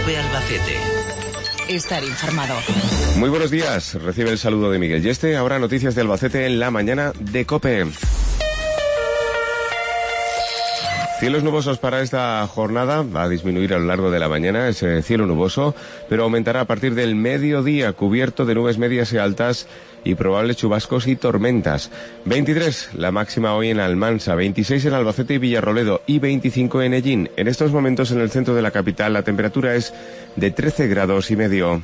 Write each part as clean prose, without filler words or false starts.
COPE Albacete. Estar informado. Muy buenos días, recibe el saludo de Miguel Yeste. Ahora noticias de Albacete en la mañana de COPE. Cielos nubosos para esta jornada, va a disminuir a lo largo de la mañana ese cielo nuboso, pero aumentará a partir del mediodía, cubierto de nubes medias y altas y probables chubascos y tormentas. 23 la máxima hoy en Almansa, 26 en Albacete y Villarroledo y 25 en Ellín. En estos momentos en el centro de la capital la temperatura es de 13 grados y medio.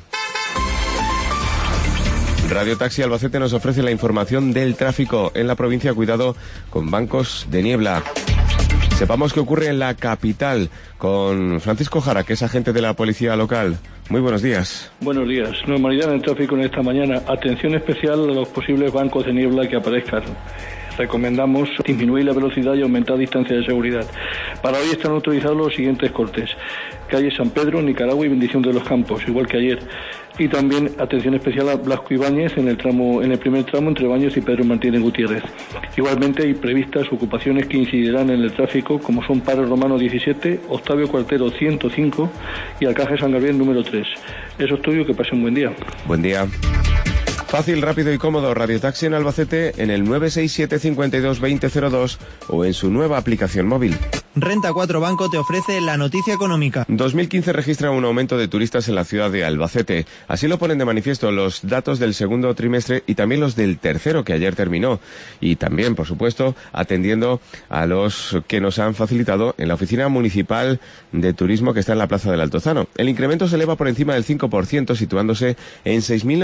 Radio Taxi Albacete nos ofrece la información del tráfico en la provincia. Cuidado con bancos de niebla. Sepamos qué ocurre en la capital con Francisco Jara, que es agente de la policía local. Muy buenos días. Buenos días. Normalidad en el tráfico en esta mañana. Atención especial a los posibles bancos de niebla que aparezcan. Recomendamos disminuir la velocidad y aumentar distancia de seguridad. Para hoy están autorizados los siguientes cortes: calle San Pedro, Nicaragua y Bendición de los Campos, igual que ayer. Y también atención especial a Blasco Ibáñez en el primer tramo entre Baños y Pedro Martínez Gutiérrez. Igualmente hay previstas ocupaciones que incidirán en el tráfico, como son Pare Romano 17, Octavio Cuartero 105 y Alcaje San Gabriel número 3. Eso es todo y que pase un buen día. Buen día. Fácil, rápido y cómodo, Radio Taxi en Albacete en el 967 52 2002 o en su nueva aplicación móvil. Renta 4 Banco te ofrece la noticia económica. 2015 registra un aumento de turistas en la ciudad de Albacete. Así lo ponen de manifiesto los datos del segundo trimestre y también los del tercero, que ayer terminó. Y también, por supuesto, atendiendo a los que nos han facilitado en la Oficina Municipal de Turismo que está en la Plaza del Altozano. El incremento se eleva por encima del 5%, situándose en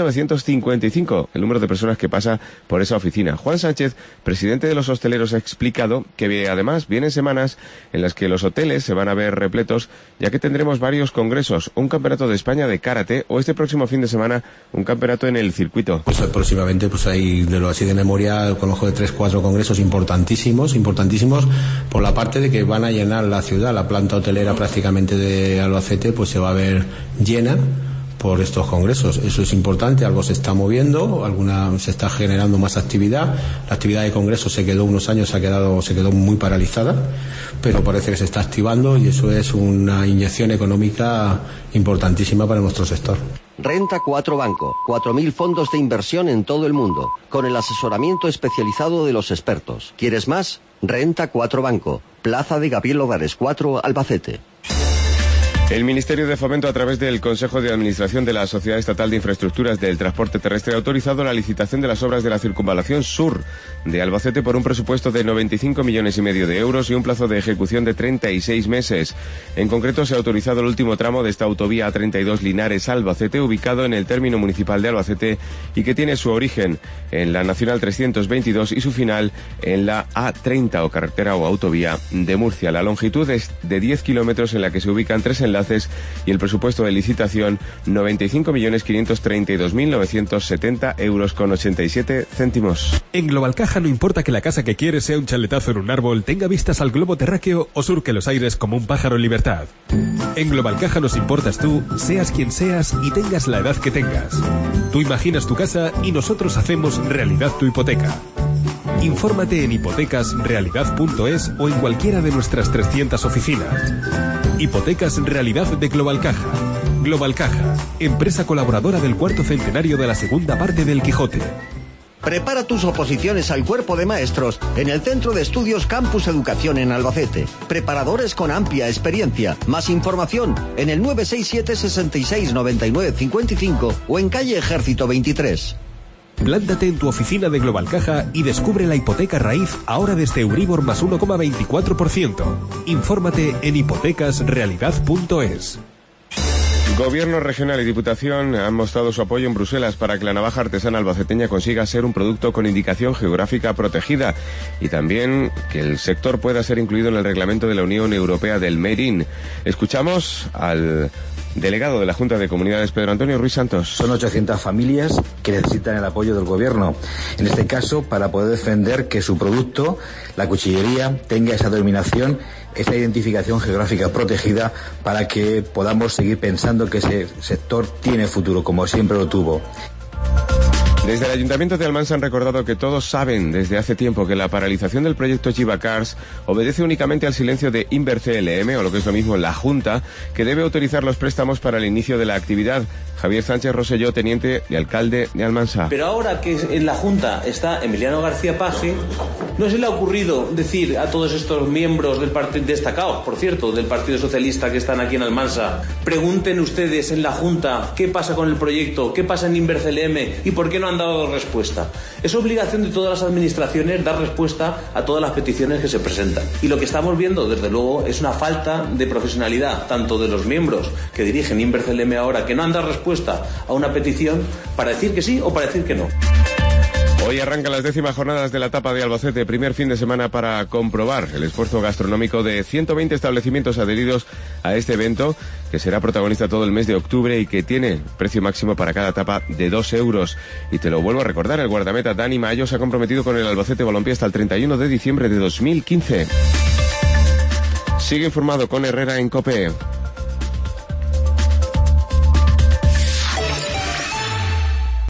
6.955 el número de personas que pasa por esa oficina. Juan Sánchez, presidente de los hosteleros, ha explicado que además vienen semanas en las que los hoteles se van a ver repletos, ya que tendremos varios congresos, un campeonato de España de karate o este próximo fin de semana un campeonato en el circuito. Pues próximamente hay, de lo así de memoria, conozco de 3-4 congresos importantísimos por la parte de que van a llenar la ciudad. La planta hotelera prácticamente de Albacete se va a ver llena por estos congresos. Eso es importante, algo se está moviendo, se está generando más actividad. La actividad de congresos se quedó unos años, se quedó muy paralizada, pero parece que se está activando y eso es una inyección económica importantísima para nuestro sector. Renta 4 Banco, 4.000 fondos de inversión en todo el mundo, con el asesoramiento especializado de los expertos. ¿Quieres más? Renta 4 Banco, Plaza de Gabriel Odares 4, Albacete. El Ministerio de Fomento, a través del Consejo de Administración de la Sociedad Estatal de Infraestructuras del Transporte Terrestre, ha autorizado la licitación de las obras de la Circunvalación Sur de Albacete por un presupuesto de 95,5 millones de euros y un plazo de ejecución de 36 meses. En concreto, se ha autorizado el último tramo de esta autovía A32 Linares-Albacete, ubicado en el término municipal de Albacete y que tiene su origen en la Nacional 322 y su final en la A30 o carretera o autovía de Murcia. La longitud es de 10 kilómetros, en la que se ubican 3 enlaces y el presupuesto de licitación 95.532.970 euros con 87 céntimos. En Globalcaja no importa que la casa que quieres sea un chaletazo en un árbol, tenga vistas al globo terráqueo o surque los aires como un pájaro en libertad. En Globalcaja nos importas tú, seas quien seas y tengas la edad que tengas. Tú imaginas tu casa y nosotros hacemos realidad tu hipoteca. Infórmate en hipotecasrealidad.es o en cualquiera de nuestras 300 oficinas. Hipotecas Realidad de Globalcaja. Globalcaja, empresa colaboradora del 4º centenario de la segunda parte del Quijote. Prepara tus oposiciones al cuerpo de maestros en el Centro de Estudios Campus Educación en Albacete. Preparadores con amplia experiencia. Más información en el 967 66 99 55 o en calle Ejército 23. Plántate en tu oficina de Globalcaja y descubre la hipoteca raíz ahora desde Euribor más 1,24%. Infórmate en hipotecasrealidad.es. Gobierno regional y Diputación han mostrado su apoyo en Bruselas para que la navaja artesana albaceteña consiga ser un producto con indicación geográfica protegida y también que el sector pueda ser incluido en el reglamento de la Unión Europea del Made in. Escuchamos al delegado de la Junta de Comunidades, Pedro Antonio Ruiz Santos. Son 800 familias que necesitan el apoyo del Gobierno, en este caso para poder defender que su producto, la cuchillería, tenga esa denominación, esa identificación geográfica protegida, para que podamos seguir pensando que ese sector tiene futuro, como siempre lo tuvo. Desde el Ayuntamiento de Almansa han recordado que todos saben desde hace tiempo que la paralización del proyecto Givacars obedece únicamente al silencio de Inver CLM, o lo que es lo mismo, la Junta, que debe autorizar los préstamos para el inicio de la actividad. Javier Sánchez Rosselló, teniente y alcalde de Almansa. Pero ahora que en la Junta está Emiliano García Paje, ¿no se le ha ocurrido decir a todos estos miembros del partido, destacados, por cierto, del Partido Socialista que están aquí en Almansa, pregunten ustedes en la Junta qué pasa con el proyecto, qué pasa en Inver CLM y por qué no han dado respuesta? Es obligación de todas las administraciones dar respuesta a todas las peticiones que se presentan. Y lo que estamos viendo, desde luego, es una falta de profesionalidad, tanto de los miembros que dirigen Inver CLM ahora, que no han dado respuesta a una petición para decir que sí o para decir que no. Hoy arrancan las 10ª jornadas de la etapa de Albacete, primer fin de semana para comprobar el esfuerzo gastronómico de 120 establecimientos adheridos a este evento, que será protagonista todo el mes de octubre y que tiene precio máximo para cada etapa de 2 euros. Y te lo vuelvo a recordar, el guardameta Dani Mayo se ha comprometido con el Albacete Balompié hasta el 31 de diciembre de 2015. Sigue informado con Herrera en COPE.